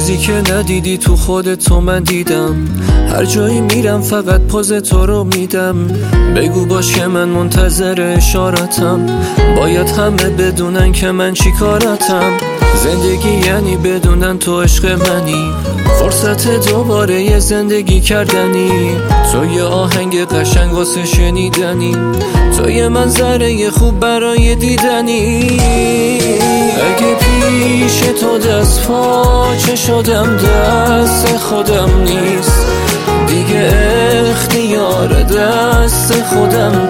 چیزی که ندیدی تو خودت تو من دیدم. هر جایی میرم فقط پوز تو رو میدم. بگو باش که من منتظر اشارتم. باید همه بدونن که من چی کارتم. زندگی یعنی بدونن تو عشق منی. فرصت دوباره یه زندگی کردنی. تو یه آهنگ قشنگ واسه شنیدنی. تو یه منظره خوب برای دیدنی. اگه پیش تو دست پاچه شدم دست خودم نیست دیگه. اختیار دست خودم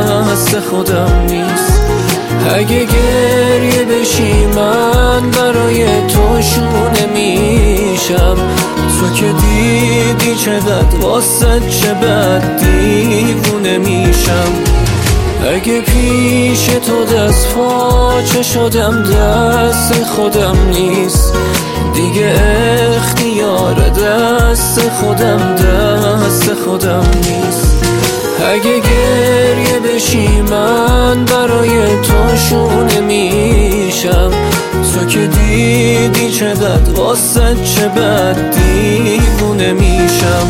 نیست. اگه گریه بشی من برای تو شونه میشم. تو که دیدی چقدر واسه چه بد دیوونه میشم. اگه پیش تو دست پاچه شدم دست خودم نیست دیگه. اختیار دست خودم نیست. اگه گریه بشی من برای تو شونه میشم. تو که دیدی چقدر واسه چه بد دیوونه میشم.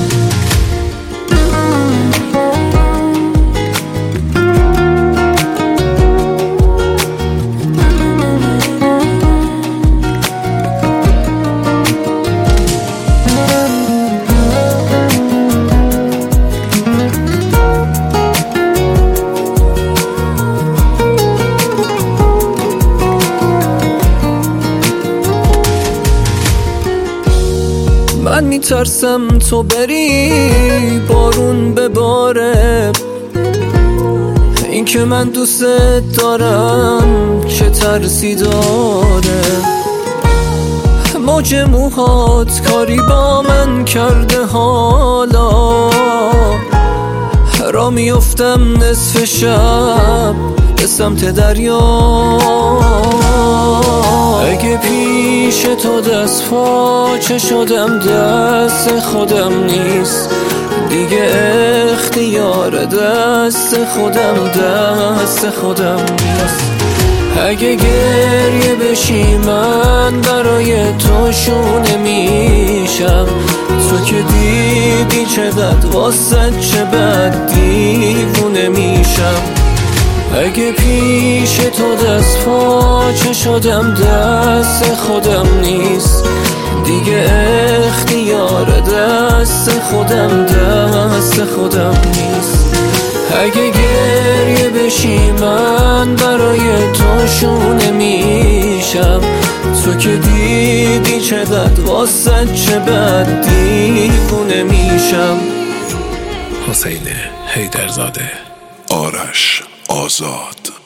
من میترسم تو بری بارون بباره. این که من دوست دارم چه ترسی داره. موج موهات کاری با من کرده حالا. را میفتم نصف شب به سمت دریا. اگه پیش تو دست پاچه شدم دست خودم نیست دیگه. اختیار دست خودم نیست. اگه گریه بشی من برای تو شونه میشم. تو که دیدی چقدر واسه چه بد دیوونه میشم. اگه پیش تو دست پاچه شدم دست خودم نیست دیگه. اختیار دست خودم نیست. اگه گریه بشی من برای تو شونه میشم. تو که دیدی چقدر واسه چه بد دیوونه میشم. حسین حیدرزاده، آرش آزاد.